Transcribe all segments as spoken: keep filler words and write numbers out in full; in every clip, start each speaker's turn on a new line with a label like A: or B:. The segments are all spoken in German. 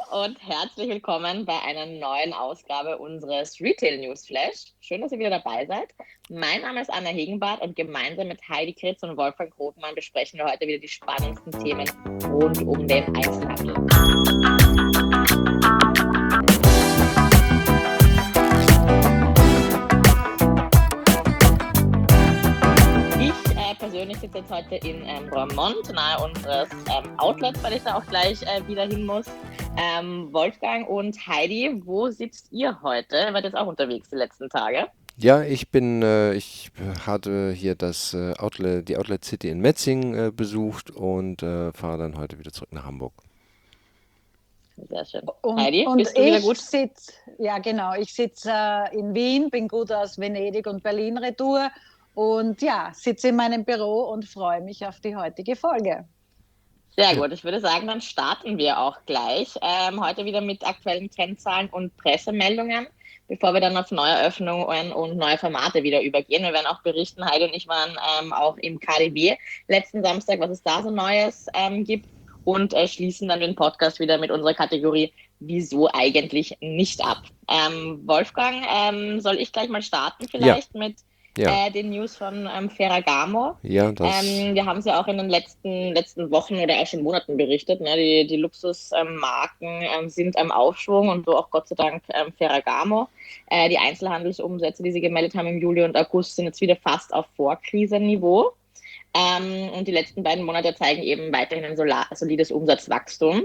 A: und herzlich willkommen bei einer neuen Ausgabe unseres Retail News Flash. Schön, dass ihr wieder dabei seid. Mein Name ist Anna Hegenbart und gemeinsam mit Heidi Kritz und Wolfgang Krogmann besprechen wir heute wieder die spannendsten Themen rund um den Einzelhandel. Ich äh, persönlich sitze jetzt heute in ähm, Roermond, nahe unseres ähm, Outlets, weil ich da auch gleich äh, wieder hin muss. Ähm, Wolfgang und Heidi, wo sitzt ihr heute? Ihr wart jetzt auch unterwegs die letzten Tage.
B: Ja, ich bin, äh, ich hatte hier das äh, Outlet, die Outlet City in Metzingen äh, besucht und äh, fahre dann heute wieder zurück nach Hamburg.
A: Sehr schön.
C: Und,
A: Heidi,
C: und
A: bist du wieder
C: ich
A: gut?
C: sitze, ja genau, ich sitze äh, in Wien, bin gut aus Venedig und Berlin retour und ja, sitze in meinem Büro und freue mich auf die heutige Folge.
A: Sehr
B: Ja.
A: gut. Ich würde sagen, dann starten wir auch gleich. Ähm, heute wieder mit aktuellen Kennzahlen und Pressemeldungen, bevor wir dann auf Neueröffnungen und neue Formate wieder übergehen. Wir werden auch berichten, Heidi und ich waren ähm, auch im K D W letzten Samstag, was es da so Neues ähm, gibt und äh, schließen dann den Podcast wieder mit unserer Kategorie Wieso eigentlich nicht ab. Ähm, Wolfgang, ähm, soll ich gleich mal starten
B: Ja,
A: vielleicht mit
B: ja,
A: äh, den News von ähm, Ferragamo?
B: ja, das,
A: Ähm, wir haben es ja auch in den letzten, letzten Wochen oder auch schon Monaten berichtet. Ne? Die, die Luxusmarken ähm, sind am Aufschwung und so auch Gott sei Dank ähm, Ferragamo. Äh, die Einzelhandelsumsätze, die sie gemeldet haben im Juli und August, sind jetzt wieder fast auf Vorkrisenniveau. Ähm, und die letzten beiden Monate zeigen eben weiterhin ein solides Umsatzwachstum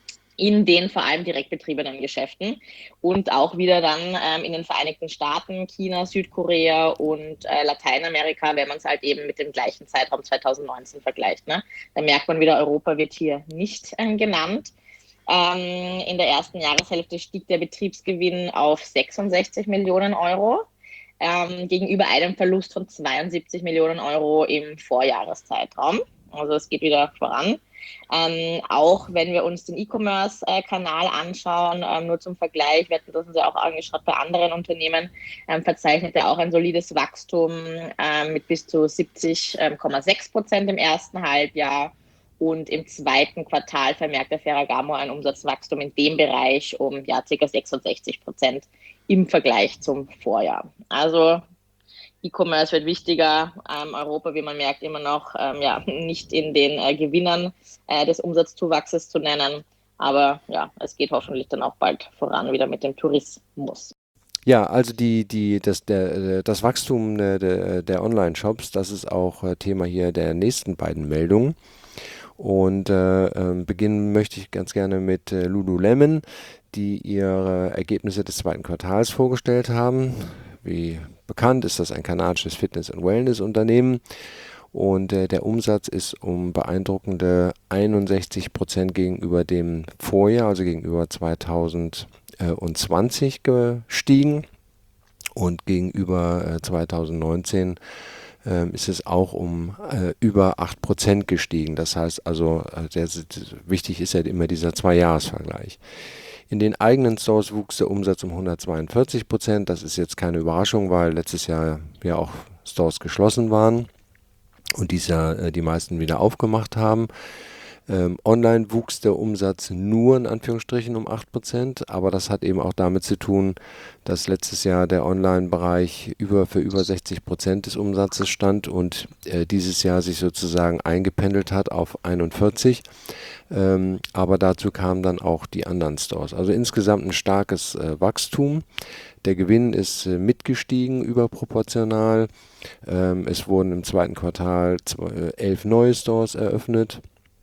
A: in den vor allem direkt betriebenen Geschäften und auch wieder dann ähm, in den Vereinigten Staaten, China, Südkorea und äh, Lateinamerika, wenn man es halt eben mit dem gleichen Zeitraum zwanzig neunzehn vergleicht. Ne? Da merkt man wieder, Europa wird hier nicht ähm, genannt. Ähm, in der ersten Jahreshälfte stieg der Betriebsgewinn auf sechsundsechzig Millionen Euro ähm, gegenüber einem Verlust von zweiundsiebzig Millionen Euro im Vorjahreszeitraum. Also es geht wieder voran. Ähm, auch wenn wir uns den E-Commerce-Kanal anschauen, ähm, nur zum Vergleich, wir hatten das uns ja auch angeschaut bei anderen Unternehmen, ähm, verzeichnet er auch ein solides Wachstum ähm, mit bis zu siebzig Komma sechs Prozent im ersten Halbjahr. Und im zweiten Quartal vermerkt der Ferragamo ein Umsatzwachstum in dem Bereich um ja, ca. sechsundsechzig Prozent im Vergleich zum Vorjahr. Also E-Commerce wird wichtiger. Ähm, Europa, wie man merkt, immer noch ähm, ja, nicht in den äh, Gewinnern äh, des Umsatzzuwachses zu nennen. Aber ja, es geht hoffentlich dann auch bald voran wieder mit dem Tourismus.
B: ja, also die, die, das, der, äh, das Wachstum der, der, der Online-Shops, das ist auch äh, Thema hier der nächsten beiden Meldungen. Und äh, ähm, beginnen möchte ich ganz gerne mit äh, Lululemon, die ihre Ergebnisse des zweiten Quartals vorgestellt haben. Wie bekannt ist das ein kanadisches Fitness- und Wellness-Unternehmen. Und äh, der Umsatz ist um beeindruckende einundsechzig Prozent gegenüber dem Vorjahr, also gegenüber zweitausendzwanzig gestiegen. Und gegenüber äh, zweitausendneunzehn ähm, ist es auch um äh, über acht Prozent gestiegen. Das heißt also, äh, der, wichtig ist ja immer dieser Zwei-Jahres-Vergleich. In den eigenen Stores wuchs der Umsatz um hundertzweiundvierzig Prozent. Das ist jetzt keine Überraschung, weil letztes Jahr ja auch Stores geschlossen waren und dies Jahr äh, die meisten wieder aufgemacht haben. Ähm, online wuchs der Umsatz nur in Anführungsstrichen um acht Prozent, aber das hat eben auch damit zu tun, dass letztes Jahr der Online-Bereich über, für über sechzig Prozent des Umsatzes stand und äh, dieses Jahr sich sozusagen eingependelt hat auf einundvierzig. Ähm, aber dazu kamen dann auch die anderen Stores. Also insgesamt ein starkes äh, Wachstum. Der Gewinn ist äh, mitgestiegen überproportional. Ähm, es wurden im zweiten Quartal zwei, äh, elf neue Stores eröffnet.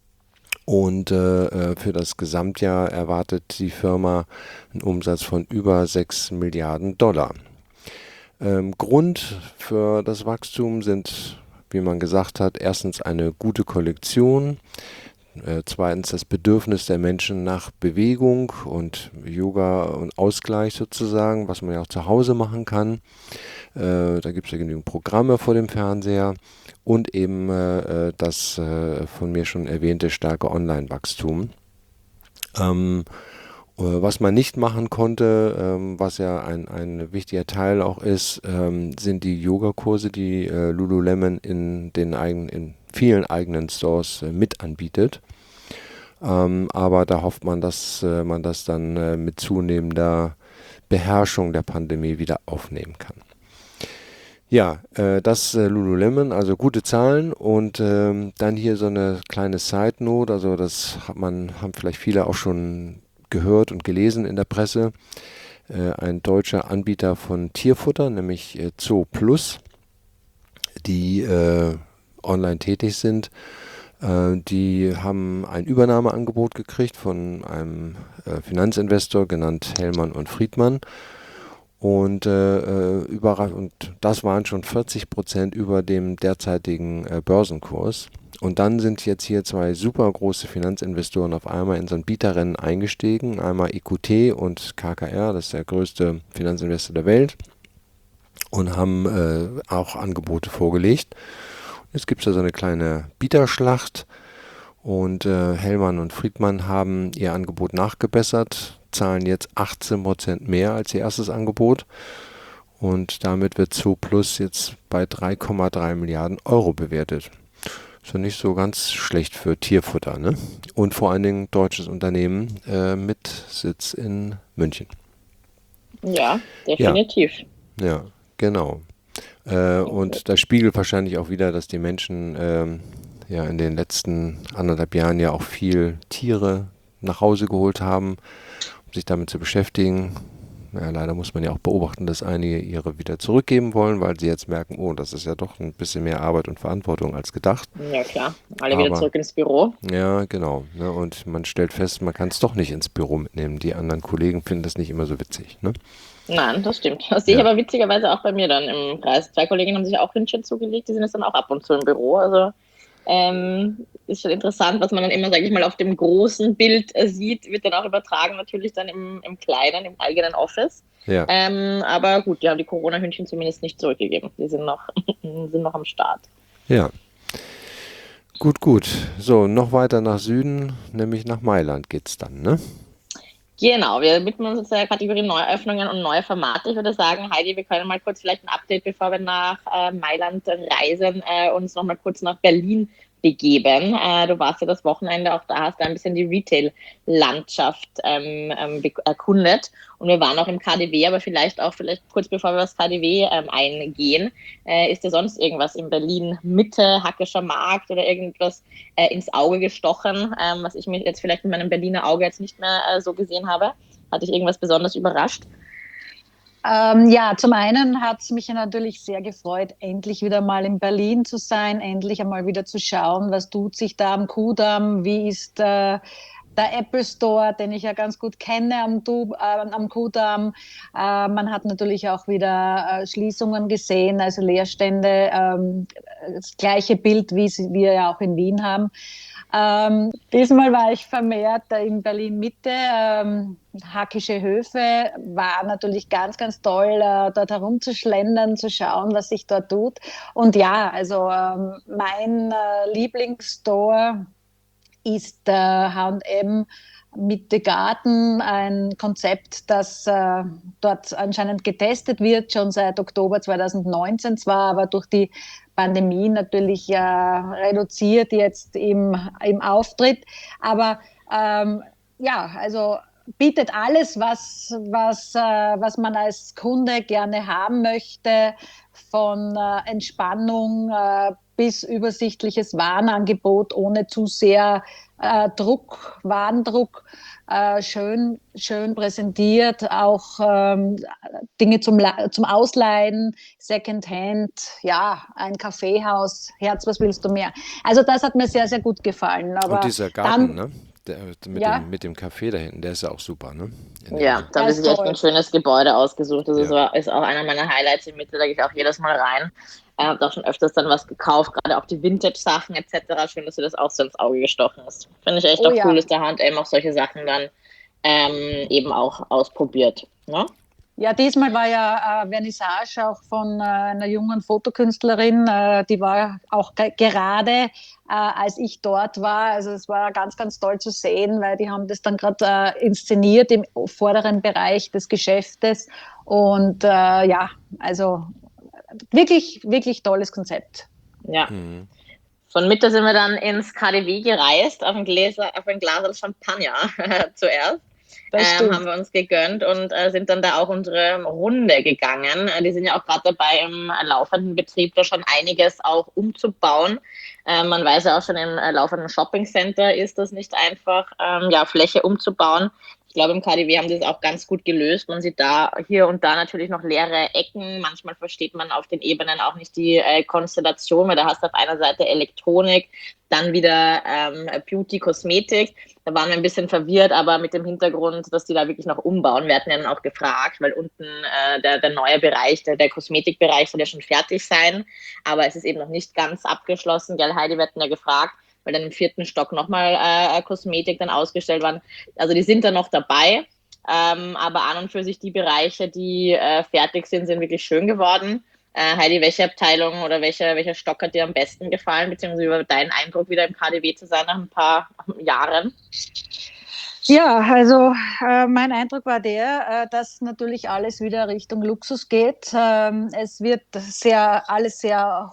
B: Und äh, für das Gesamtjahr erwartet die Firma einen Umsatz von über sechs Milliarden Dollar. Ähm, Grund für das Wachstum sind, wie man gesagt hat, erstens eine gute Kollektion, äh, zweitens das Bedürfnis der Menschen nach Bewegung und Yoga und Ausgleich sozusagen, was man ja auch zu Hause machen kann. Äh, da gibt es ja genügend Programme vor dem Fernseher und eben äh, das äh, von mir schon erwähnte starke Online-Wachstum. Ähm, äh, was man nicht machen konnte, ähm, was ja ein, ein wichtiger Teil auch ist, ähm, sind die Yogakurse, die äh, Lululemon in den eigenen, in vielen eigenen Stores äh, mit anbietet. Ähm, aber da hofft man, dass äh, man das dann äh, mit zunehmender Beherrschung der Pandemie wieder aufnehmen kann. Ja, äh, das äh, Lululemon, also gute Zahlen und ähm, dann hier so eine kleine Side Note, also das hat man, haben vielleicht viele auch schon gehört und gelesen in der Presse. Äh, ein deutscher Anbieter von Tierfutter, nämlich äh, Zooplus, die äh, online tätig sind, äh, die haben ein Übernahmeangebot gekriegt von einem äh, Finanzinvestor, genannt Hellmann und Friedmann. Und, äh, überra- und das waren schon vierzig Prozent über dem derzeitigen äh, Börsenkurs. Und dann sind jetzt hier zwei super große Finanzinvestoren auf einmal in so ein Bieterrennen eingestiegen. Einmal E Q T und K K R, das ist der größte Finanzinvestor der Welt. Und haben äh, auch Angebote vorgelegt. Jetzt gibt es da so eine kleine Bieterschlacht. Und äh, Hellmann und Friedmann haben ihr Angebot nachgebessert, zahlen jetzt achtzehn Prozent mehr als ihr erstes Angebot. Und damit wird Zooplus jetzt bei drei Komma drei Milliarden Euro bewertet. Ist ja nicht so ganz schlecht für Tierfutter, ne? Und vor allen Dingen deutsches Unternehmen äh, mit Sitz in München.
A: Ja, definitiv.
B: Ja, ja, genau. Äh, und das spiegelt wahrscheinlich auch wieder, dass die Menschen ähm, ja in den letzten anderthalb Jahren ja auch viel Tiere nach Hause geholt haben, um sich damit zu beschäftigen. Ja, leider muss man ja auch beobachten, dass einige ihre wieder zurückgeben wollen, weil sie jetzt merken, oh, das ist ja doch ein bisschen mehr Arbeit und Verantwortung als gedacht.
A: Ja, klar. Alle wieder
B: Aber
A: zurück ins Büro.
B: ja, genau. Ne? Und man stellt fest, man kann es doch nicht ins Büro mitnehmen. Die anderen Kollegen finden das nicht immer so witzig. Ne?
A: Nein, das stimmt. Das sehe ich
B: Ja.
A: aber witzigerweise auch bei mir dann im Kreis. Zwei Kolleginnen haben sich auch Hündchen zugelegt, die sind jetzt dann auch ab und zu im Büro. Also ähm, ist schon interessant, was man dann immer, sage ich mal, auf dem großen Bild äh, sieht, wird dann auch übertragen natürlich dann im, im kleinen, im eigenen Office.
B: Ja.
A: Ähm, aber gut, die haben die Corona-Hündchen zumindest nicht zurückgegeben. Die sind noch, sind noch am Start.
B: Ja. Gut, gut. So, noch weiter nach Süden, nämlich nach Mailand geht's dann, ne?
A: Genau, wir widmen uns jetzt der Kategorie Neueröffnungen und neue Formate. Ich würde sagen, Heidi, wir können mal kurz vielleicht ein Update, bevor wir nach äh, Mailand reisen, äh, uns noch mal kurz nach Berlin begeben. Äh, du warst ja das Wochenende auch da, hast da ein bisschen die Retail-Landschaft ähm, ähm, erkundet. Und wir waren auch im K D W, aber vielleicht auch, vielleicht kurz bevor wir das K D W ähm, eingehen, äh, ist dir sonst irgendwas in Berlin Mitte, Hackescher Markt oder irgendwas äh, ins Auge gestochen, ähm, was ich mir jetzt vielleicht mit meinem Berliner Auge jetzt nicht mehr äh, so gesehen habe? Hat dich irgendwas besonders überrascht?
C: Ähm, ja, zum einen hat es mich natürlich sehr gefreut, endlich wieder mal in Berlin zu sein, endlich einmal wieder zu schauen, was tut sich da am Kudamm, wie ist äh, der Apple Store, den ich ja ganz gut kenne am, du, äh, am Kudamm. Äh, man hat natürlich auch wieder äh, Schließungen gesehen, also Leerstände, ähm, das gleiche Bild, wie sie, wir ja auch in Wien haben. Ähm, diesmal war ich vermehrt in Berlin-Mitte. Ähm, Hackische Höfe war natürlich ganz, ganz toll, äh, dort herumzuschlendern, zu schauen, was sich dort tut. Und ja, also ähm, mein äh, Lieblingsstore ist äh, H und M Mitte Garten, ein Konzept, das äh, dort anscheinend getestet wird, schon seit Oktober zweitausendneunzehn zwar, aber durch die Pandemie natürlich äh, reduziert jetzt im, im Auftritt. Aber ähm, ja, also bietet alles, was, was, äh, was man als Kunde gerne haben möchte, von äh, Entspannung äh, bis übersichtliches Warenangebot ohne zu sehr äh, Druck, Warendruck, äh, schön, schön präsentiert, auch ähm, Dinge zum, zum Ausleihen, Secondhand, ja, ein Kaffeehaus, Herz, was willst du mehr? Also das hat mir sehr, sehr gut gefallen. Aber
B: Und dieser Garten,
C: dann,
B: ne? Der, mit,
C: ja,
B: dem, mit dem Café da hinten, der ist ja auch super, ne? In
A: Ja,
B: dem,
A: da
C: der
A: haben sie
C: ist
A: sich echt ein
C: toll.
A: schönes Gebäude ausgesucht. Das ist,
B: ja.
A: ist auch einer meiner Highlights in Mitte, da gehe ich auch jedes Mal rein. Ich habe auch schon öfters dann was gekauft, gerade auch die Vintage-Sachen et cetera. Schön, dass dir das auch so ins Auge gestochen ist. Finde ich echt
C: Oh
A: auch cool,
C: ja.
A: dass der H und M auch solche Sachen dann ähm, eben auch ausprobiert. Ne?
C: Ja, diesmal war ja äh, Vernissage auch von äh, einer jungen Fotokünstlerin. Äh, die war auch ge gerade, äh, als ich dort war. Also es war ganz, ganz toll zu sehen, weil die haben das dann gerade äh, inszeniert im vorderen Bereich des Geschäftes. Und äh, ja, also wirklich, wirklich tolles Konzept.
A: Ja.
B: Mhm.
A: Von Mitte sind wir dann ins K D W gereist, auf ein, Gläser, auf ein Glas Champagner zuerst. Ähm, haben wir uns gegönnt und äh, sind dann da auch unsere Runde gegangen. Äh, die sind ja auch gerade dabei, im äh, laufenden Betrieb da schon einiges auch umzubauen. Äh, man weiß ja auch schon, im äh, laufenden Shoppingcenter ist das nicht einfach, ähm, ja, Fläche umzubauen. Ich glaube, im K D W haben sie es auch ganz gut gelöst. Man sieht da hier und da natürlich noch leere Ecken. Manchmal versteht man auf den Ebenen auch nicht die äh, Konstellation, weil da hast du auf einer Seite Elektronik, dann wieder ähm, Beauty, Kosmetik. Da waren wir ein bisschen verwirrt, aber mit dem Hintergrund, dass die da wirklich noch umbauen. Wir hatten ja dann auch gefragt, weil unten äh, der, der neue Bereich, der, der Kosmetikbereich soll ja schon fertig sein, aber es ist eben noch nicht ganz abgeschlossen. Gell, Heidi, wir hatten ja gefragt, weil dann im vierten Stock nochmal äh, Kosmetik dann ausgestellt waren. Also die sind da noch dabei, ähm, aber an und für sich die Bereiche, die äh, fertig sind, sind wirklich schön geworden. Äh, Heidi, welche Abteilung oder welcher welche Stock hat dir am besten gefallen, beziehungsweise über deinen Eindruck, wieder im K D W zu sein nach ein paar Jahren?
C: Ja, also äh, mein Eindruck war der, äh, dass natürlich alles wieder Richtung Luxus geht. Ähm, es wird sehr, alles sehr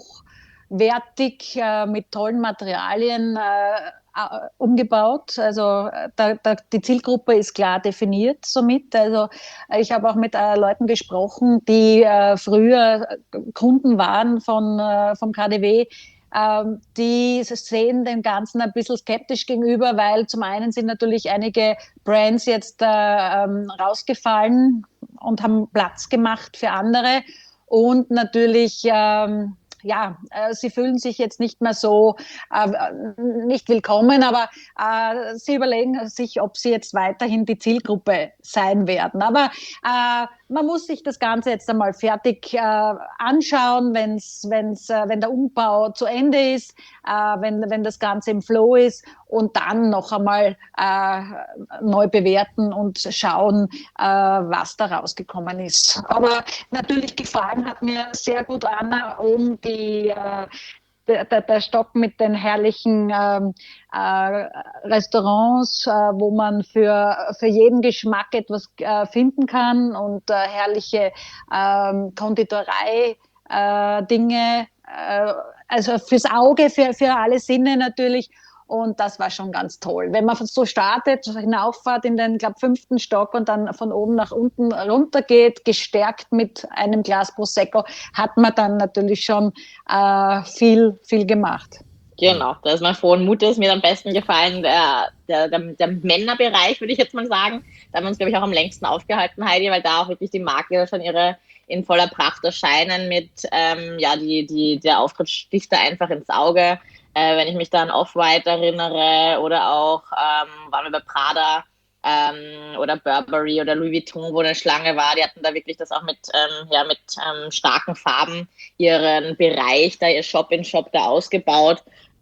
C: hochwertig äh, mit tollen Materialien äh, äh, umgebaut. Also äh, da, da, die Zielgruppe ist klar definiert somit. Also äh, ich habe auch mit äh, Leuten gesprochen, die äh, früher Kunden waren von, äh, vom K D W. Ähm, die sehen dem Ganzen ein bisschen skeptisch gegenüber, weil zum einen sind natürlich einige Brands jetzt äh, ähm, rausgefallen und haben Platz gemacht für andere. Und natürlich, ähm, ja, äh, sie fühlen sich jetzt nicht mehr so äh, nicht willkommen, aber äh, sie überlegen sich, ob sie jetzt weiterhin die Zielgruppe sein werden. Aber äh, man muss sich das Ganze jetzt einmal fertig äh, anschauen, wenn's, wenn's, äh, wenn der Umbau zu Ende ist, äh, wenn, wenn das Ganze im Flow ist und dann noch einmal äh, neu bewerten und schauen, äh, was da rausgekommen ist. Aber natürlich gefallen hat mir sehr gut, Anna, um die äh, der, der Stock mit den herrlichen ähm, äh, Restaurants, äh, wo man für, für jeden Geschmack etwas äh, finden kann und äh, herrliche ähm, Konditorei äh, Dinge, äh, also fürs Auge, für, für alle Sinne natürlich. Und das war schon ganz toll. Wenn man so startet, hinauffahrt in den, glaube fünften Stock und dann von oben nach unten runter geht, gestärkt mit einem Glas Prosecco, hat man dann natürlich schon äh, viel, viel gemacht.
A: Genau, da ist mein frohen Mutes mir am besten gefallen, der, der, der, der Männerbereich, würde ich jetzt mal sagen. Da haben wir uns, glaube ich, auch am längsten aufgehalten, Heidi, weil da auch wirklich die Marke schon ihre in voller Pracht erscheinen mit, ähm, ja, die, die, der Auftritt sticht da einfach ins Auge. Äh, wenn ich mich da an Off-White erinnere oder auch, ähm, waren wir bei Prada ähm, oder Burberry oder Louis Vuitton, wo eine Schlange war, die hatten da wirklich das auch mit, ähm, ja, mit ähm, starken Farben ihren Bereich, da ihr Shop-in-Shop da ausgebaut.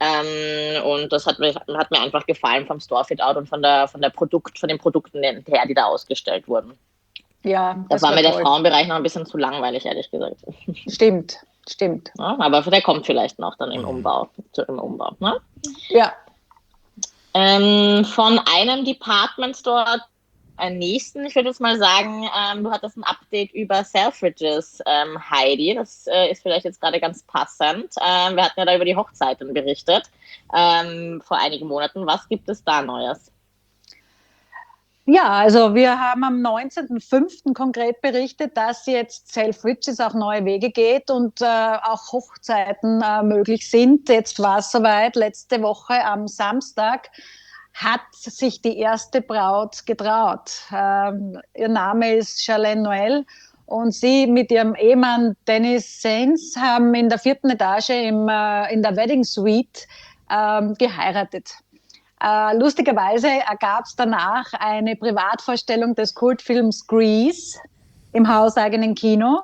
A: Ähm, und das hat mir, hat mir einfach gefallen vom Store-Fit-Out und von der, von der Produkt, von den Produkten her, die da ausgestellt wurden.
C: Ja,
A: das, das war, war mir toll. Der Frauenbereich noch ein bisschen zu langweilig, ehrlich gesagt.
C: Stimmt, stimmt.
A: Ja, aber der kommt vielleicht noch dann im Umbau. Im Umbau, ne?
C: Ja.
A: Ähm, von einem Department Store einen nächsten, ich würde jetzt mal sagen, ähm, du hattest ein Update über Selfridges, ähm, Heidi. Das äh, ist vielleicht jetzt gerade ganz passend. Ähm, wir hatten ja da über die Hochzeiten berichtet ähm, vor einigen Monaten. Was gibt es da Neues?
C: Ja, also wir haben am neunzehnten fünften konkret berichtet, dass jetzt Selfridges auf neue Wege geht und äh, auch Hochzeiten äh, möglich sind. Jetzt war es soweit, letzte Woche am Samstag hat sich die erste Braut getraut. Ähm, ihr Name ist Charlene Noël und sie mit ihrem Ehemann Dennis Sainz haben in der vierten Etage im, äh, in der Wedding Suite ähm, geheiratet. Äh, lustigerweise ergab es danach eine Privatvorstellung des Kultfilms Grease im hauseigenen Kino.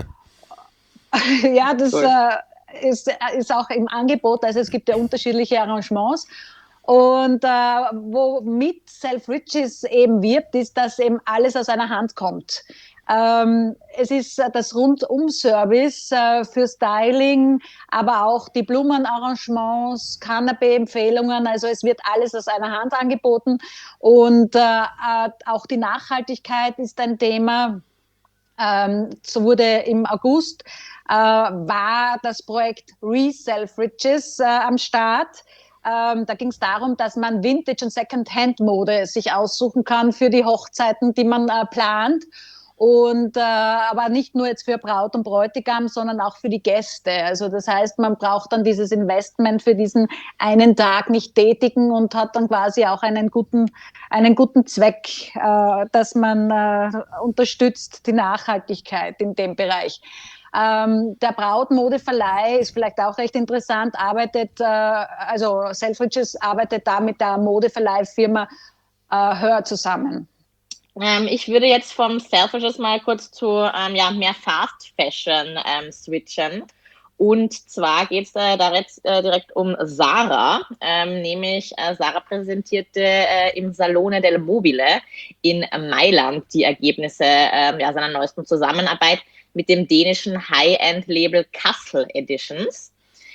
C: Ja, das cool. äh, ist, ist auch im Angebot, also es gibt ja unterschiedliche Arrangements. Und äh, womit Selfridges eben wirbt, ist, dass eben alles aus einer Hand kommt. Ähm, es ist das Rundum-Service äh, für Styling, aber auch die Blumenarrangements, Canapé-Empfehlungen, also es wird alles aus einer Hand angeboten. Und äh, auch die Nachhaltigkeit ist ein Thema. Ähm, so wurde im August äh, war das Projekt Re-Selfridges äh, am Start. Ähm, da ging es darum, dass man Vintage- und Second-Hand-Mode sich aussuchen kann für die Hochzeiten, die man äh, plant. Und äh, aber nicht nur jetzt für Braut und Bräutigam, sondern auch für die Gäste. Also das heißt, man braucht dann dieses Investment für diesen einen Tag nicht tätigen und hat dann quasi auch einen guten, einen guten Zweck, äh, dass man äh, unterstützt die Nachhaltigkeit in dem Bereich. Ähm, der Brautmodeverleih ist vielleicht auch recht interessant, arbeitet, äh, also Selfridges arbeitet da mit der Modeverleihfirma äh, Hör zusammen.
A: Ähm, ich würde jetzt vom Selfridges mal kurz zu ähm, ja, mehr Fast Fashion ähm, switchen. Und zwar geht es da direkt, äh, direkt um Zara, ähm, nämlich äh, Zara präsentierte äh, im Salone del Mobile in Mailand die Ergebnisse äh, ja, seiner neuesten Zusammenarbeit mit dem dänischen High-End-Label Kassel Editions.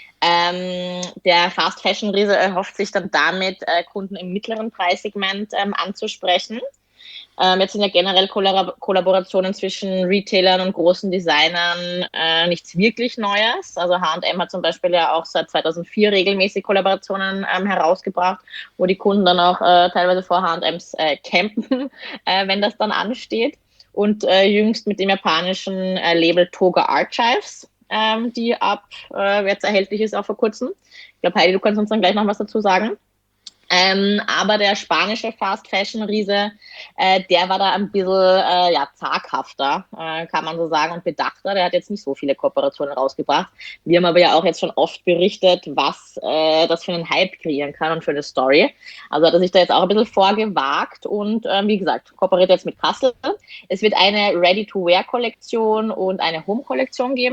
A: Ähm, der Fast-Fashion-Riese erhofft sich dann damit, äh, Kunden im mittleren Preissegment ähm, anzusprechen. Ähm, jetzt sind ja generell Kollab- Kollaborationen zwischen Retailern und großen Designern äh, nichts wirklich Neues. Also H und M hat zum Beispiel ja auch seit zweitausendvier regelmäßig Kollaborationen ähm, herausgebracht, wo die Kunden dann auch äh, teilweise vor H und Ms äh, campen, äh, wenn das dann ansteht. Und äh, jüngst mit dem japanischen äh, Label Toga Archives, ähm, die ab äh, jetzt erhältlich ist, auch vor kurzem. Ich glaube, Heidi, du kannst uns dann gleich noch was dazu sagen. Ähm, aber der spanische Fast-Fashion-Riese, äh, der war da ein bisschen äh, ja, zaghafter, äh, kann man so sagen, und bedachter. Der hat jetzt nicht so viele Kooperationen rausgebracht. Wir haben aber ja auch jetzt schon oft berichtet, was äh, das für einen Hype kreieren kann und für eine Story. Also hat er sich da jetzt auch ein bisschen vorgewagt und äh, wie gesagt, kooperiert jetzt mit Kassel. Es wird eine Ready-to-Wear-Kollektion und eine Home-Kollektion geben.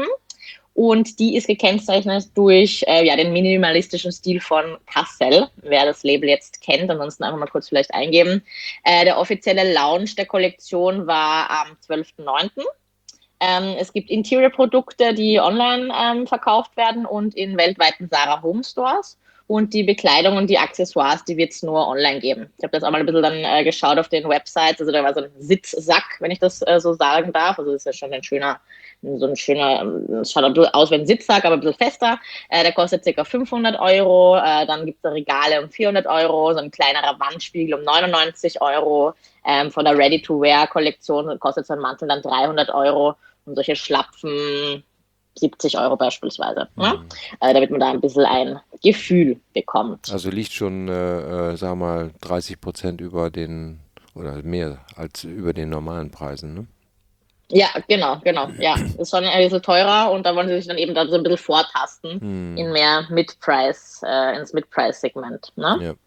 A: Und die ist gekennzeichnet durch äh, ja, den minimalistischen Stil von Kassel, wer das Label jetzt kennt. Ansonsten einfach mal kurz vielleicht eingeben. Äh, der offizielle Launch der Kollektion war am zwölften neunten Ähm, es gibt Interior-Produkte, die online ähm, verkauft werden und in weltweiten Zara Home Stores. Und die Bekleidung und die Accessoires, die wird es nur online geben. Ich habe das auch mal ein bisschen dann äh, geschaut auf den Websites. Also da war so ein Sitzsack, wenn ich das äh, so sagen darf. Also das ist ja schon ein schöner, so ein schöner, es schaut ein bisschen aus wie ein Sitzsack, aber ein bisschen fester. Äh, der kostet ca. fünfhundert Euro. Äh, dann gibt es da Regale um vierhundert Euro, so ein kleinerer Wandspiegel um neunundneunzig Euro. Ähm, von der Ready-to-Wear-Kollektion kostet so ein Mantel dann dreihundert Euro. Und solche Schlapfen siebzig Euro beispielsweise. Ne?
B: Mhm.
A: Äh, damit man da ein bisschen ein Gefühl bekommt.
B: Also liegt schon, äh, äh, sagen wir mal, dreißig Prozent über den, oder mehr als über den normalen Preisen, ne?
A: Ja, genau, genau. Ja, ist schon ein bisschen teurer und da wollen sie sich dann eben da so ein bisschen vortasten
B: Hm.
A: in mehr Mid-Price, äh, ins Mid-Price-Segment. Ne?
B: Ja.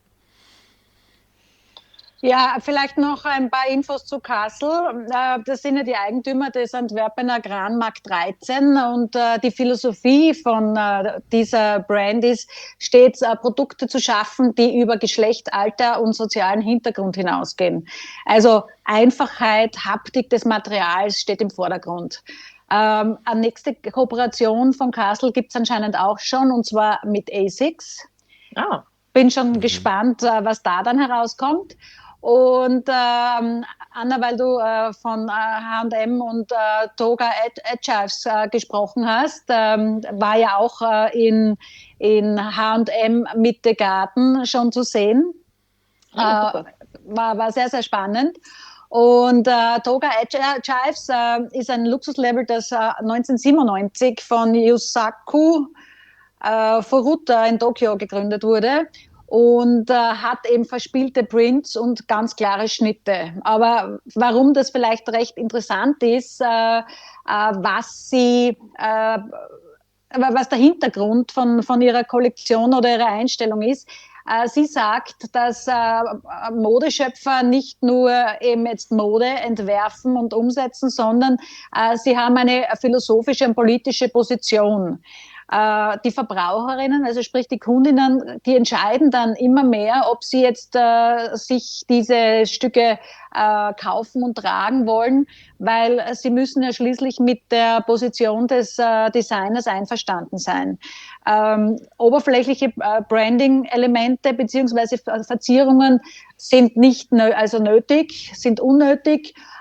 C: Ja, vielleicht noch ein paar Infos zu Kassel. Äh, Das sind ja die Eigentümer des Antwerpener Kranmarkt dreizehn und äh, die Philosophie von äh, dieser Brand ist, stets äh, Produkte zu schaffen, die über Geschlecht, Alter und sozialen Hintergrund hinausgehen. Also Einfachheit, Haptik des Materials steht im Vordergrund. Ähm, eine nächste Kooperation von Kassel gibt es anscheinend auch schon, und zwar mit ASICS.
A: Ah.
C: Bin schon
B: Mhm.
C: gespannt, äh, was da dann herauskommt. Und ähm, Anna, weil du äh, von äh, H und M und äh, Toga Archives äh, gesprochen hast, ähm, war ja auch äh, in, in H und M Mitte Garten schon zu sehen.
A: Ah,
C: Äh, war, war sehr, sehr spannend. Und äh, Toga Archives äh, ist ein Luxuslabel, das äh, neunzehnhundertsiebenundneunzig von Yusaku äh, Furuta in Tokio gegründet wurde und äh, hat eben verspielte Prints und ganz klare Schnitte. Aber warum das vielleicht recht interessant ist, äh, äh, was sie, äh, was der Hintergrund von, von ihrer Kollektion oder ihrer Einstellung ist. Äh, sie sagt, dass äh, Modeschöpfer nicht nur eben jetzt Mode entwerfen und umsetzen, sondern äh, sie haben eine philosophische und politische Position. Die Verbraucherinnen, also sprich die Kundinnen, die entscheiden dann immer mehr, ob sie jetzt äh, sich diese Stücke äh, kaufen und tragen wollen, weil sie müssen ja schließlich mit der Position des äh, Designers einverstanden sein. Ähm, oberflächliche äh, Branding-Elemente beziehungsweise Verzierungen sind nicht nö- also nötig, sind unnötig.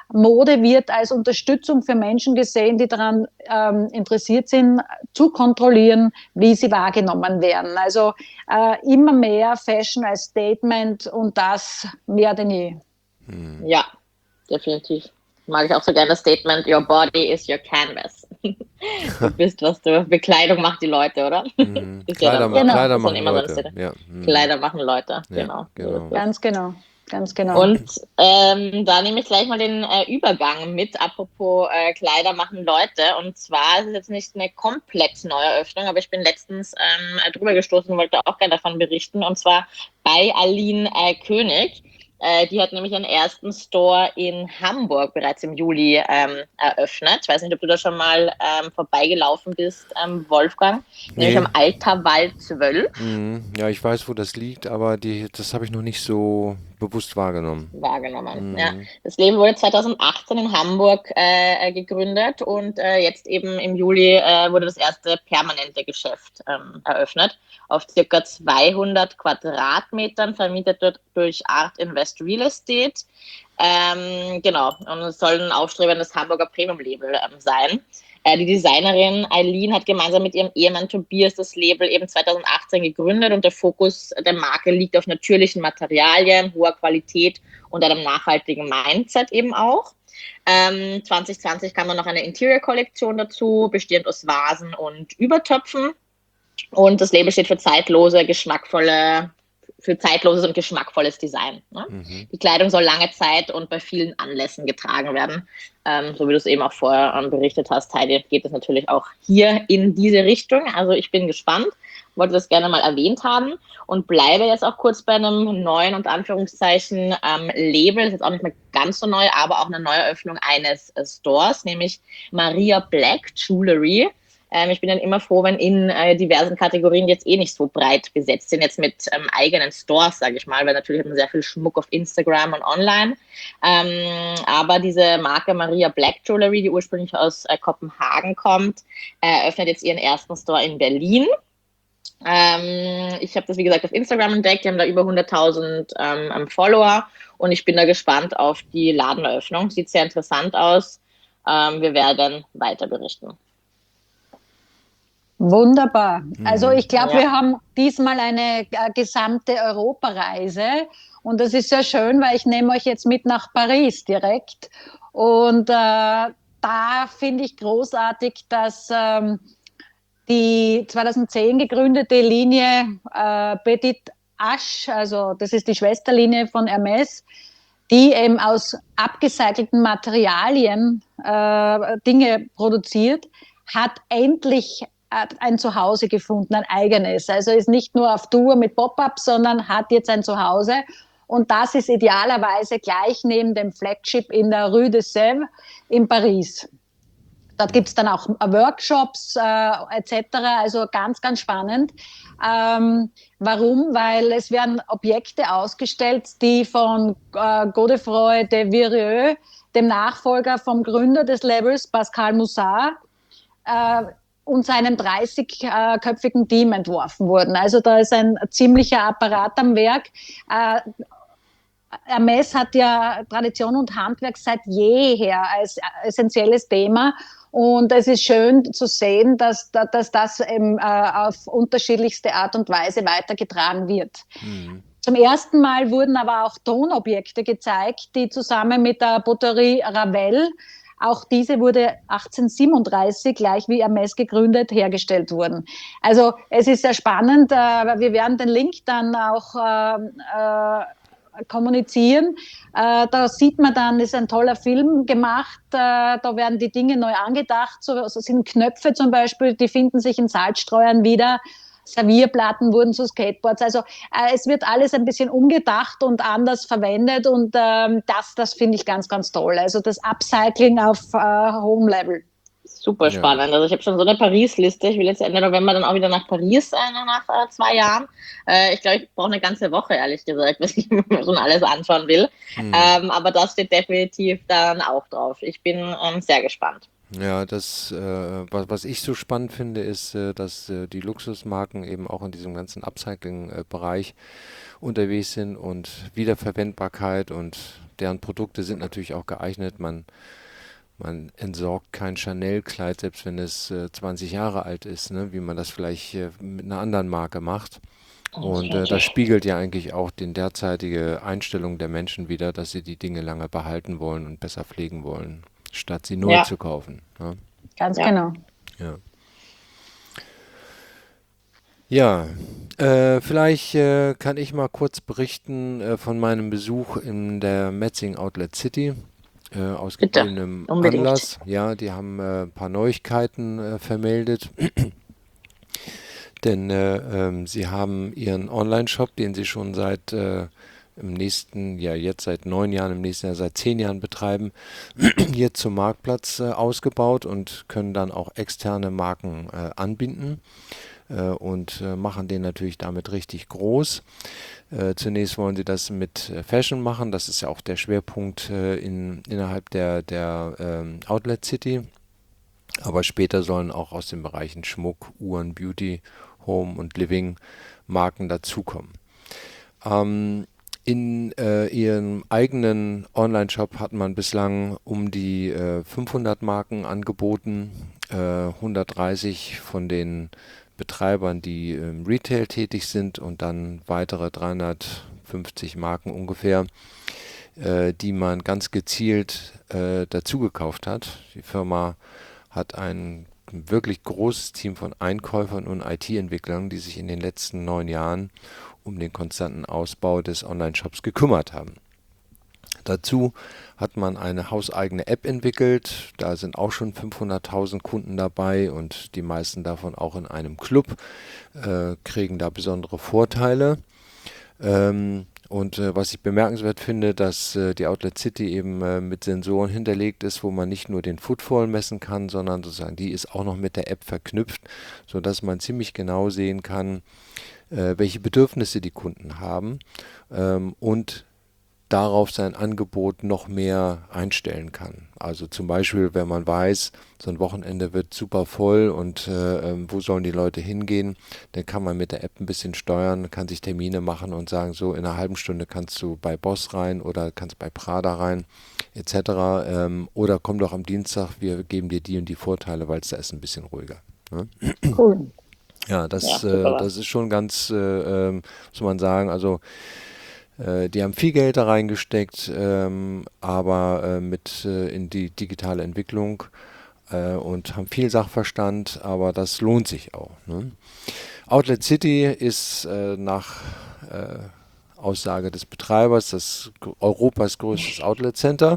C: Mode wird als Unterstützung für Menschen gesehen, die daran ähm, interessiert sind, zu kontrollieren, wie sie wahrgenommen werden. Also äh, immer mehr Fashion als Statement und das mehr denn je.
B: Hm.
A: Ja, definitiv. Mag ich auch so gerne das Statement, your body is your canvas. Du bist, was du, Bekleidung macht die Leute, oder?
B: Hm.
A: Ist ja
B: Kleider,
A: dann so,
B: ma
C: Genau.
A: ne?
B: Kleider
A: Ist dann
B: machen
A: immer so ein
B: Leute.
A: Statement.
B: Ja. Hm.
A: Kleider machen Leute,
B: Ja,
A: genau. So
B: genau.
A: ist es.
C: Ganz genau, ganz genau.
A: Und ähm, da nehme ich gleich mal den äh, Übergang mit, apropos äh, Kleider machen Leute. Und zwar ist es jetzt nicht eine komplett Neueröffnung, aber ich bin letztens ähm, drüber gestoßen und wollte auch gerne davon berichten. Und zwar bei Aline äh, König. Äh, die hat nämlich ihren ersten Store in Hamburg bereits im Juli ähm, eröffnet. Ich weiß nicht, ob du da schon mal ähm, vorbeigelaufen bist, ähm, Wolfgang. Nämlich
B: Nee.
A: am Alterwald zwölf.
B: Hm. Ja, ich weiß, wo das liegt, aber die, das habe ich noch nicht so bewusst wahrgenommen.
A: Wahrgenommen. Ja.
B: Hm.
A: Das Label wurde zweitausendachtzehn in Hamburg äh, gegründet und äh, jetzt eben im Juli äh, wurde das erste permanente Geschäft ähm, eröffnet. Auf circa zweihundert Quadratmetern, vermietet dort durch Art Invest Real Estate. Ähm, genau, und es soll ein aufstrebendes Hamburger Premium-Label ähm, sein. Äh, die Designerin Eileen hat gemeinsam mit ihrem Ehemann Tobias das Label eben zweitausendachtzehn gegründet und der Fokus der Marke liegt auf natürlichen Materialien, hoher Qualität und einem nachhaltigen Mindset eben auch. Ähm, zwanzig zwanzig kam dann noch eine Interior-Kollektion dazu, bestehend aus Vasen und Übertöpfen. Und das Label steht für zeitlose, geschmackvolle, für zeitloses und geschmackvolles Design. Ne?
B: Mhm.
A: Die Kleidung soll lange Zeit und bei vielen Anlässen getragen werden. Ähm, so wie du es eben auch vorher ähm, berichtet hast, Heidi, geht es natürlich auch hier in diese Richtung. Also ich bin gespannt, wollte das gerne mal erwähnt haben und bleibe jetzt auch kurz bei einem neuen, und Anführungszeichen, ähm, Label. Das ist jetzt auch nicht mehr ganz so neu, aber auch eine Neueröffnung eines äh, Stores, nämlich Maria Black Jewelry. Ähm, ich bin dann immer froh, wenn in äh, diversen Kategorien jetzt eh nicht so breit besetzt sind, jetzt mit ähm, eigenen Stores, sage ich mal, weil natürlich hat man sehr viel Schmuck auf Instagram und online. Ähm, aber diese Marke Maria Black Jewelry, die ursprünglich aus äh, Kopenhagen kommt, äh, öffnet jetzt ihren ersten Store in Berlin. Ähm, ich habe das, wie gesagt, auf Instagram entdeckt. Die haben da über hunderttausend ähm, Follower und ich bin da gespannt auf die Ladeneröffnung. Sieht sehr interessant aus. Ähm, wir werden weiter berichten.
C: Wunderbar. Also ich glaube,
A: Ja.
C: wir haben diesmal eine äh, gesamte Europareise und das ist sehr schön, weil ich nehme euch jetzt mit nach Paris direkt und äh, da finde ich großartig, dass ähm, die zweitausendzehn gegründete Linie äh, Petit H, also das ist die Schwesterlinie von Hermès, die eben aus abgecycelten Materialien äh, Dinge produziert, hat endlich ein Zuhause gefunden, ein eigenes. Also ist nicht nur auf Tour mit Pop-up, sondern hat jetzt ein Zuhause. Und das ist idealerweise gleich neben dem Flagship in der Rue de Sèvres in Paris. Dort gibt es dann auch Workshops äh, et cetera. Also ganz, ganz spannend. Ähm, warum? Weil es werden Objekte ausgestellt, die von äh, Godefroy de Virieu, dem Nachfolger vom Gründer des Labels, Pascal Moussard, äh, und seinem dreißigköpfigen Team entworfen wurden. Also da ist ein ziemlicher Apparat am Werk. Äh, Hermès hat ja Tradition und Handwerk seit jeher als essentielles Thema. Und es ist schön zu sehen, dass, dass das eben, äh, auf unterschiedlichste Art und Weise weitergetragen wird. Mhm. Zum ersten Mal wurden aber auch Tonobjekte gezeigt, die zusammen mit der Poterie Ravel, auch diese wurde achtzehnhundertsiebenunddreißig, gleich wie Hermès gegründet, hergestellt wurden. Also es ist sehr spannend. Wir werden den Link dann auch äh, kommunizieren. Äh, da sieht man dann, ist ein toller Film gemacht. Äh, da werden die Dinge neu angedacht. So, so sind Knöpfe zum Beispiel, die finden sich in Salzstreuern wieder. Servierplatten wurden zu Skateboards. Also äh, es wird alles ein bisschen umgedacht und anders verwendet und ähm, das, das finde ich ganz, ganz toll. Also das Upcycling auf äh, hohem Level.
A: Super spannend. Ja. Also ich habe schon so eine Paris-Liste. Ich will jetzt Ende November dann auch wieder nach Paris äh, nach äh, zwei Jahren. Äh, ich glaube, ich brauche eine ganze Woche, ehrlich gesagt, was ich mir schon alles anschauen will. Hm. Ähm, aber das steht definitiv dann auch drauf. Ich bin ähm, sehr gespannt.
B: Ja, das, äh, was, was ich so spannend finde, ist, äh, dass äh, die Luxusmarken eben auch in diesem ganzen Upcycling-Bereich unterwegs sind und Wiederverwendbarkeit und deren Produkte sind natürlich auch geeignet. Man, man entsorgt kein Chanel-Kleid, selbst wenn es äh, zwanzig Jahre alt ist, ne? Wie man das vielleicht äh, mit einer anderen Marke macht. Und äh, das
A: Definitiv.
B: spiegelt ja eigentlich auch die derzeitige Einstellung der Menschen wider, dass sie die Dinge lange behalten wollen und besser pflegen wollen, statt sie neu
A: Ja,
B: zu kaufen. Ja,
C: Ganz
A: ja.
C: genau.
B: ja. Ja, äh, vielleicht äh, kann ich mal kurz berichten äh, von meinem Besuch in der Metzing Outlet City äh, aus
A: Bitte,
B: gegebenem
A: unbedingt.
B: Anlass. Ja, die haben äh, ein paar Neuigkeiten äh, vermeldet, denn äh, ähm, sie haben ihren Online-Shop, den sie schon seit äh, im nächsten, ja jetzt seit neun Jahren, im nächsten Jahr seit zehn Jahren betreiben, jetzt zum Marktplatz äh, ausgebaut und können dann auch externe Marken äh, anbinden äh, und äh, machen den natürlich damit richtig groß. Äh, zunächst wollen sie das mit äh, Fashion machen, das ist ja auch der Schwerpunkt äh, in, innerhalb der, der ähm, Outlet City, aber später sollen auch aus den Bereichen Schmuck, Uhren, Beauty, Home und Living Marken dazukommen. Ähm, in äh, ihrem eigenen Online-Shop hat man bislang um die äh, fünfhundert Marken angeboten, äh, hundertdreißig von den Betreibern, die im Retail tätig sind und dann weitere dreihundertfünfzig Marken ungefähr, äh, die man ganz gezielt äh, dazu gekauft hat. Die Firma hat ein wirklich großes Team von Einkäufern und I T-Entwicklern, die sich in den letzten neun Jahren um den konstanten Ausbau des Online-Shops gekümmert haben. Dazu hat man eine hauseigene App entwickelt. Da sind auch schon fünfhunderttausend Kunden dabei und die meisten davon auch in einem Club, äh, kriegen da besondere Vorteile. Ähm, und äh, was ich bemerkenswert finde, dass äh, die Outlet City eben äh, mit Sensoren hinterlegt ist, wo man nicht nur den Footfall messen kann, sondern sozusagen die ist auch noch mit der App verknüpft, sodass man ziemlich genau sehen kann, äh, welche Bedürfnisse die Kunden haben ähm, und darauf sein Angebot noch mehr einstellen kann. Also zum Beispiel, wenn man weiß, so ein Wochenende wird super voll und äh, ähm, wo sollen die Leute hingehen, dann kann man mit der App ein bisschen steuern, kann sich Termine machen und sagen, so in einer halben Stunde kannst du bei Boss rein oder kannst bei Prada rein, et cetera. Ähm, oder komm doch am Dienstag, wir geben dir die und die Vorteile, weil es da ist ein bisschen ruhiger. Ne?
C: Cool.
B: Ja,
A: Ja,
B: das,
A: super
B: äh, das
A: was.
B: ist schon ganz, äh, ähm, muss man sagen, also äh, die haben viel Geld da reingesteckt, ähm, aber äh, mit äh, in die digitale Entwicklung äh, und haben viel Sachverstand, aber das lohnt sich auch. Ne? Outlet City ist äh, nach äh, Aussage des Betreibers das gr- Europas größtes Outlet Center.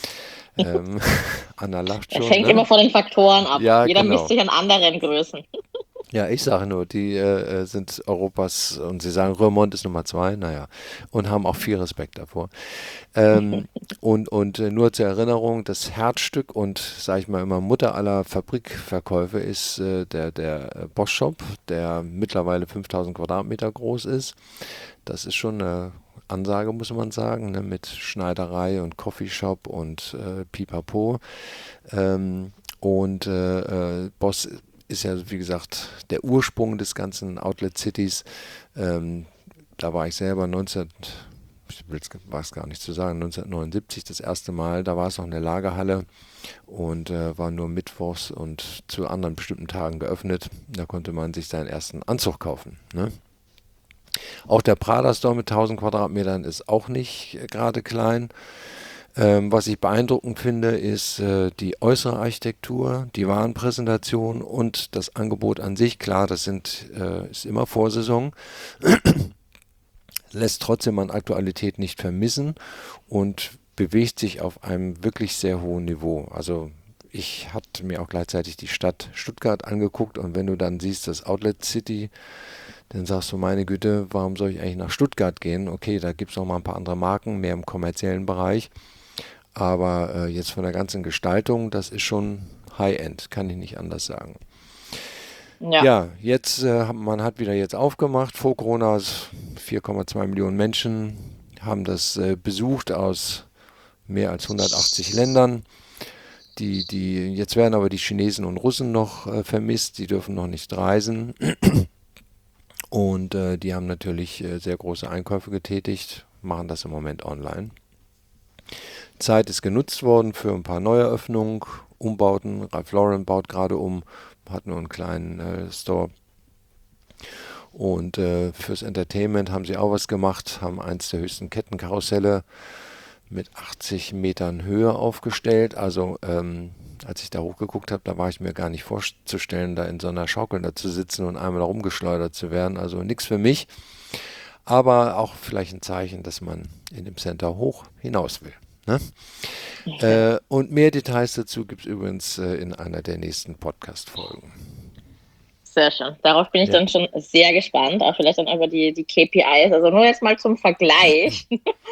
B: Ähm, Anna lacht
A: Es
B: schon,
A: hängt immer
B: ne?
A: von den Faktoren ab.
B: Ja,
A: Jeder misst
B: genau.
A: sich an anderen Größen.
B: Ja, ich sage nur, die äh, äh, sind Europas und sie sagen, Roermond ist Nummer zwei, naja, und haben auch viel Respekt davor. Ähm, und und äh, nur zur Erinnerung, das Herzstück und, sage ich mal immer, Mutter aller Fabrikverkäufe ist äh, der, der äh, Bosch Shop, der mittlerweile fünftausend Quadratmeter groß ist. Das ist schon eine Ansage, muss man sagen, ne, mit Schneiderei und Coffeeshop und äh, Pipapo. Ähm, und äh, äh, Boss ist ja, wie gesagt, der Ursprung des ganzen Outlet Cities. Ähm, da war ich selber neunzehn, ich will es gar nicht zu sagen, neunzehnhundertneunundsiebzig das erste Mal. Da war es noch eine Lagerhalle und äh, war nur mittwochs und zu anderen bestimmten Tagen geöffnet. Da konnte man sich seinen ersten Anzug kaufen. Ne? Auch der Prada Store mit tausend Quadratmetern ist auch nicht äh, gerade klein. Ähm, was ich beeindruckend finde, ist äh, die äußere Architektur, die Warenpräsentation und das Angebot an sich. Klar, das sind, äh, ist immer Vorsaison, lässt trotzdem an Aktualität nicht vermissen und bewegt sich auf einem wirklich sehr hohen Niveau. Also ich hatte mir auch gleichzeitig die Stadt Stuttgart angeguckt und wenn du dann siehst, das Outlet City, dann sagst du, meine Güte, warum soll ich eigentlich nach Stuttgart gehen? Okay, da gibt es noch mal ein paar andere Marken, mehr im kommerziellen Bereich. Aber äh, jetzt von der ganzen Gestaltung, das ist schon High-End, kann ich nicht anders sagen.
A: Ja,
B: Ja, jetzt, äh, hat- man hat wieder jetzt aufgemacht. Vor Corona s- vier Komma zwei Millionen Menschen haben das äh, besucht aus mehr als hundertachtzig Ländern. Die, die, jetzt werden aber die Chinesen und Russen noch äh, vermisst, die dürfen noch nicht reisen. Und äh, die haben natürlich äh, sehr große Einkäufe getätigt, machen das im Moment online. Zeit ist genutzt worden für ein paar Neueröffnungen, Umbauten. Ralph Lauren baut gerade um, hat nur einen kleinen äh, Store. Und äh, fürs Entertainment haben sie auch was gemacht, haben eins der höchsten Kettenkarusselle mit achtzig Metern Höhe aufgestellt. Also ähm, als ich da hochgeguckt habe, da war ich mir gar nicht vorzustellen, da in so einer Schaukel da zu sitzen und einmal rumgeschleudert zu werden. Also nichts für mich, aber auch vielleicht ein Zeichen, dass man in dem Center hoch hinaus will. Ne? Äh, und mehr Details dazu gibt es übrigens äh, in einer der nächsten Podcast-Folgen.
A: Sehr schön. Darauf bin ich
B: Ja.
A: dann schon sehr gespannt, auch vielleicht dann über die, die K P Is. Also nur jetzt mal zum Vergleich.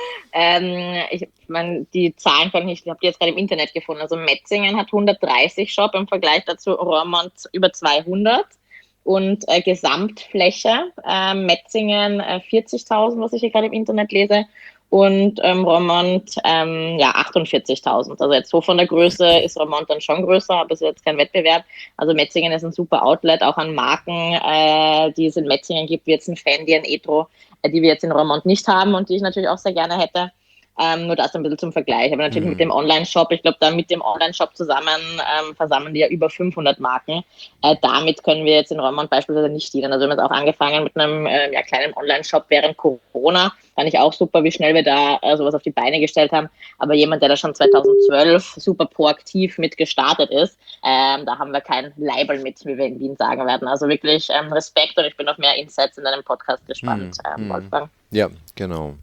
A: ähm, ich meine, die Zahlen kann ich, ich habe die jetzt gerade im Internet gefunden. Also Metzingen hat hundertdreißig Shop, im Vergleich dazu Roermond über zweihundert. Und äh, Gesamtfläche, äh, Metzingen äh, vierzigtausend, was ich hier gerade im Internet lese. Und ähm, Roermond, ähm, ja, achtundvierzigtausend. Also jetzt so von der Größe ist Roermond dann schon größer, aber es ist jetzt kein Wettbewerb. Also Metzingen ist ein super Outlet, auch an Marken, äh, die es in Metzingen gibt, wie jetzt ein Fendi, ein Etro, äh, die wir jetzt in Roermond nicht haben und die ich natürlich auch sehr gerne hätte. Ähm, nur das ein bisschen zum Vergleich. Aber natürlich
B: Mhm.
A: mit dem Online-Shop, ich glaube, da mit dem Online-Shop zusammen ähm, versammeln die ja über fünfhundert Marken. Äh, damit können wir jetzt in Roermond beispielsweise nicht dienen. Also wir haben jetzt auch angefangen mit einem äh, ja, kleinen Online-Shop während Corona. Fand ich auch super, wie schnell wir da äh, sowas auf die Beine gestellt haben. Aber jemand, der da schon zweitausendzwölf super proaktiv mit gestartet ist, ähm, da haben wir kein Label mit, wie wir in Wien sagen werden. Also wirklich ähm, Respekt und ich bin auf mehr Insights in deinem Podcast gespannt,
B: Mhm.
A: ähm, Wolfgang.
B: Ja, genau.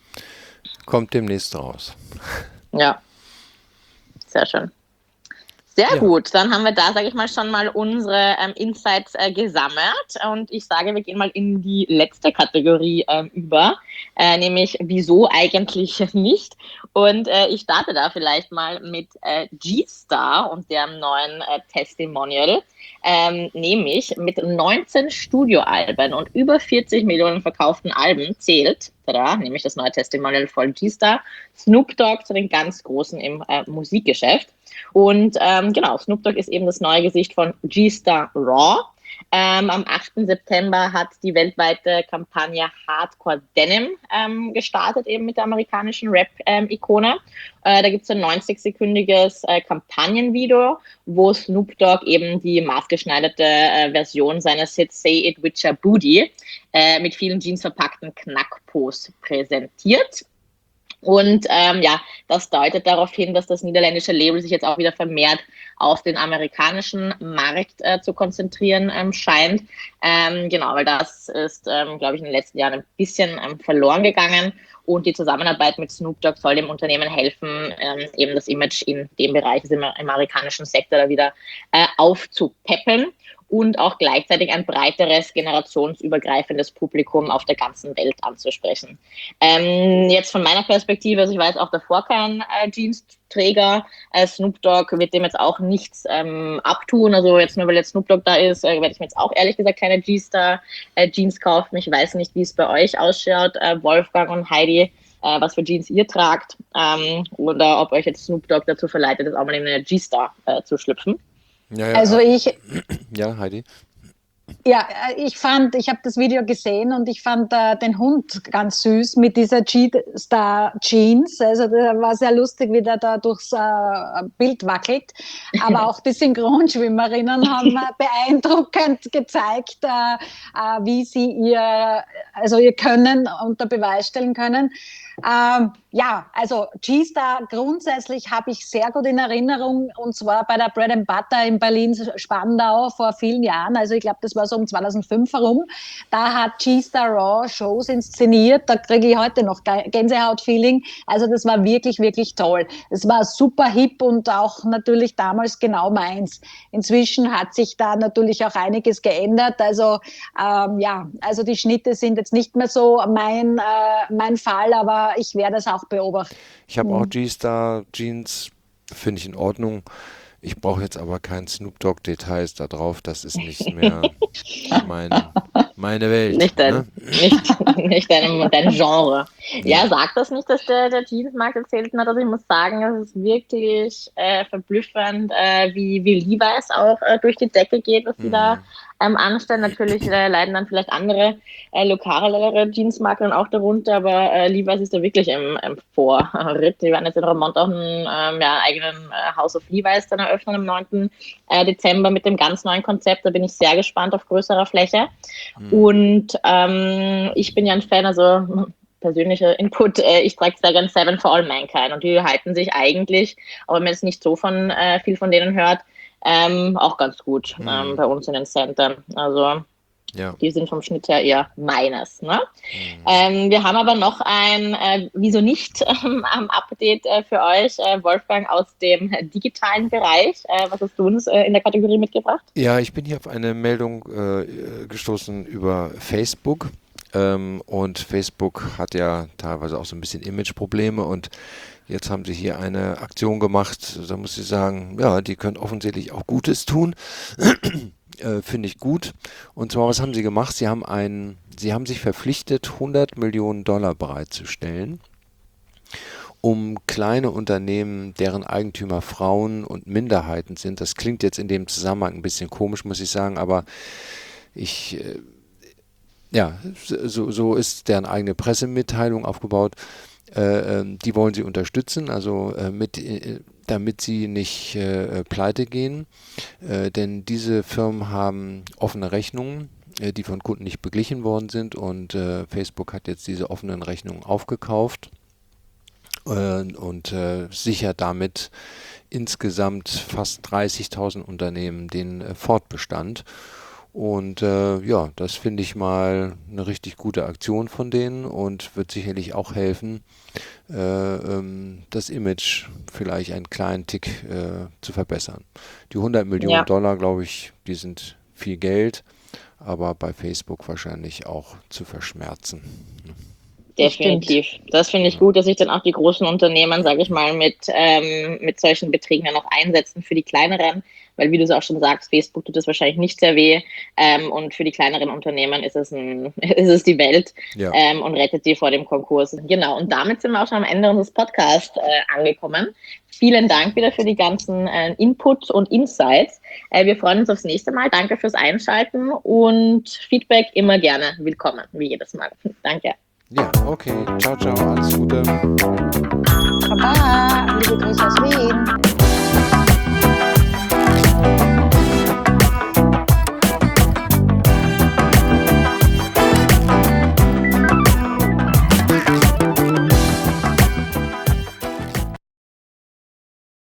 B: Kommt demnächst raus.
A: Ja, sehr schön. Sehr
B: Ja.
A: gut, dann haben wir da, sage ich mal, schon mal unsere ähm, Insights äh, gesammelt und ich sage, wir gehen mal in die letzte Kategorie ähm, über, äh, nämlich wieso eigentlich nicht, und äh, ich starte da vielleicht mal mit äh, G-Star und deren neuen äh, Testimonial, ähm, nämlich mit neunzehn Studioalben und über vierzig Millionen verkauften Alben zählt, tada, nämlich das neue Testimonial von G-Star, Snoop Dogg zu den ganz Großen im äh, Musikgeschäft. Und ähm, genau, Snoop Dogg ist eben das neue Gesicht von G-Star Raw. Ähm, am achten September hat die weltweite Kampagne Hardcore Denim ähm, gestartet, eben mit der amerikanischen Rap-Ikone. Äh, da gibt es ein neunzig-sekündiges äh, Kampagnenvideo, wo Snoop Dogg eben die maßgeschneiderte äh, Version seines Hits Say It With Your Booty äh, mit vielen jeansverpackten Knackpos präsentiert. Und ähm, ja, das deutet darauf hin, dass das niederländische Label sich jetzt auch wieder vermehrt auf den amerikanischen Markt äh, zu konzentrieren ähm, scheint. Ähm, genau, weil das ist, ähm, glaube ich, in den letzten Jahren ein bisschen ähm, verloren gegangen. Und die Zusammenarbeit mit Snoop Dogg soll dem Unternehmen helfen, ähm, eben das Image in dem Bereich, also im amerikanischen Sektor, da wieder äh, aufzupeppen und auch gleichzeitig ein breiteres, generationsübergreifendes Publikum auf der ganzen Welt anzusprechen. Ähm, jetzt von meiner Perspektive, also ich war jetzt auch davor kein äh, Jeans-Träger, äh, Snoop Dogg wird dem jetzt auch nichts ähm, abtun, also jetzt nur weil jetzt Snoop Dogg da ist, äh, werde ich mir jetzt auch ehrlich gesagt keine G-Star äh, Jeans kaufen. Ich weiß nicht, wie es bei euch ausschaut, äh, Wolfgang und Heidi, äh, was für Jeans ihr tragt, ähm, oder ob euch jetzt Snoop Dogg dazu verleitet, das auch mal in eine G-Star äh, zu schlüpfen.
B: Ja, ja,
C: Also ich,
B: ja, Heidi.
C: ja, ich fand, ich habe das Video gesehen und ich fand äh, den Hund ganz süß mit dieser G-Star Jeans. Also das war sehr lustig, wie der da durchs äh, Bild wackelt. Aber auch die Synchronschwimmerinnen haben äh, beeindruckend gezeigt, äh, äh, wie sie ihr, also ihr Können unter Beweis stellen können. Ähm, ja, also G-Star grundsätzlich habe ich sehr gut in Erinnerung, und zwar bei der Bread and Butter in Berlin-Spandau vor vielen Jahren. Also ich glaube, das war so um zweitausendfünf herum. Da hat G-Star Raw Shows inszeniert. Da kriege ich heute noch Gänsehaut-Feeling. Also das war wirklich, wirklich toll. Es war super hip und auch natürlich damals genau meins. Inzwischen hat sich da natürlich auch einiges geändert. Also ähm, ja, also die Schnitte sind jetzt nicht mehr so mein, äh, mein Fall, aber ich werde es auch beobachten.
B: Ich habe auch G-Star Jeans, finde ich in Ordnung. Ich brauche jetzt aber kein Snoop Dogg Details da drauf. Das ist nicht mehr mein, meine Welt.
A: Nicht dein,
B: Ne?
A: nicht, nicht dein, dein Genre. Ja, sagt das nicht, dass der, der Jeansmarkt erzählt hat? Also ich muss sagen, es ist wirklich äh, verblüffend, äh, wie, wie Levi's auch äh, durch die Decke geht, was die da ähm, anstellen. Natürlich äh, leiden dann vielleicht andere äh, lokalere Jeansmarken auch darunter, aber äh, Levi's ist da wirklich im, im Vorritt. Die werden jetzt in Remont auch einen ähm, ja, eigenen äh, House of Levi's dann eröffnen am neunten Dezember mit dem ganz neuen Konzept. Da bin ich sehr gespannt auf größerer Fläche. Mhm. Und ähm, ich bin ja ein Fan, also persönlicher Input, äh, ich trage sehr gerne Seven for All Mankind und die halten sich eigentlich, aber wenn man jetzt nicht so von äh, viel von denen hört, ähm, auch ganz gut mhm. ähm, bei uns in den Centern. Also ja. Die sind vom Schnitt her eher meines. Ne? Mhm. Ähm, wir haben aber noch ein, äh, wieso nicht, ähm, am Update äh, für euch, äh, Wolfgang, aus dem digitalen Bereich. Äh, was hast du uns äh, in der Kategorie mitgebracht?
B: Ja, ich bin hier auf eine Meldung äh, gestoßen über Facebook. Ähm, und Facebook hat ja teilweise auch so ein bisschen Imageprobleme und jetzt haben sie hier eine Aktion gemacht, da muss ich sagen, ja, die können offensichtlich auch Gutes tun. Äh, finde ich gut. Und zwar, was haben sie gemacht? Sie haben einen, sie haben sich verpflichtet, hundert Millionen Dollar bereitzustellen, um kleine Unternehmen, deren Eigentümer Frauen und Minderheiten sind. Das klingt jetzt in dem Zusammenhang ein bisschen komisch, muss ich sagen, aber ich, äh, ja, so, so ist deren eigene Pressemitteilung aufgebaut. Äh, die wollen sie unterstützen, also äh, mit, äh, damit sie nicht äh, pleite gehen, äh, denn diese Firmen haben offene Rechnungen, äh, die von Kunden nicht beglichen worden sind und äh, Facebook hat jetzt diese offenen Rechnungen aufgekauft äh, und äh, sichert damit insgesamt fast dreißigtausend Unternehmen den äh, Fortbestand. Und äh, ja, das finde ich mal eine richtig gute Aktion von denen und wird sicherlich auch helfen, äh, ähm, das Image vielleicht einen kleinen Tick äh, zu verbessern. Die hundert Millionen ja. Dollar, glaube ich, die sind viel Geld, aber bei Facebook wahrscheinlich auch zu verschmerzen.
A: Definitiv. Das finde ich gut, dass sich dann auch die großen Unternehmen, sage ich mal, mit, ähm, mit solchen Beträgen dann auch einsetzen für die kleineren, weil wie du es auch schon sagst, Facebook tut es wahrscheinlich nicht sehr weh ähm, und für die kleineren Unternehmen ist es, ein, ist es die Welt ja. ähm, und rettet die vor dem Konkurs. Genau, und damit sind wir auch schon am Ende unseres Podcasts äh, angekommen. Vielen Dank wieder für die ganzen äh, Input und Insights. Äh, wir freuen uns aufs nächste Mal. Danke fürs Einschalten und Feedback immer gerne willkommen, wie jedes Mal. Danke.
B: Ja, okay. Ciao, ciao. Alles Gute.
C: Baba, liebe Grüße aus Wien.